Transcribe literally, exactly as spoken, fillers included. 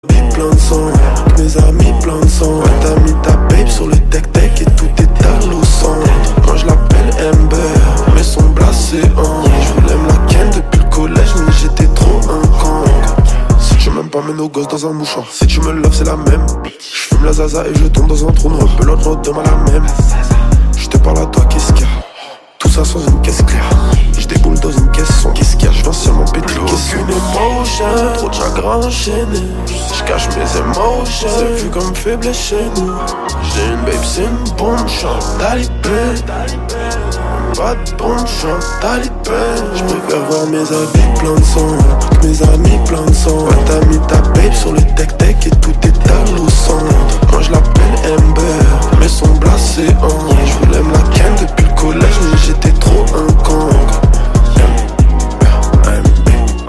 Plein de sang, mes amis plein de sang. Ouais, t'as mis ta babe sur le tech-tech et tout est à l'eau sang. Moi je l'appelle Amber, mais son blasé hein. Je voulais me la ken depuis le collège mais j'étais trop un con. Si tu m'aimes pas mets nos gosses dans un mouchoir. Si tu me loves c'est la même. Je fume la zaza et je tombe dans un trou noir. Pelote redemain la même. Je te parle à toi qu'est-ce qu'il y a. Tout ça sans une caisse claire. Je déboule dans une caisse sans qu'est-ce qu'il y a. Je viens seulement péter qu'est-ce une émotion. Trop de chagrin enchaîné. Je cache mes émotions. C'est vu comme faible chez nous. J'ai une babe c'est une bombe. Chante talibé. Pas de bombe chante talibé. Je préfère voir mes habits plein de sang. Mes amis plein de sang. Ouais, t'as mis ta babe sur le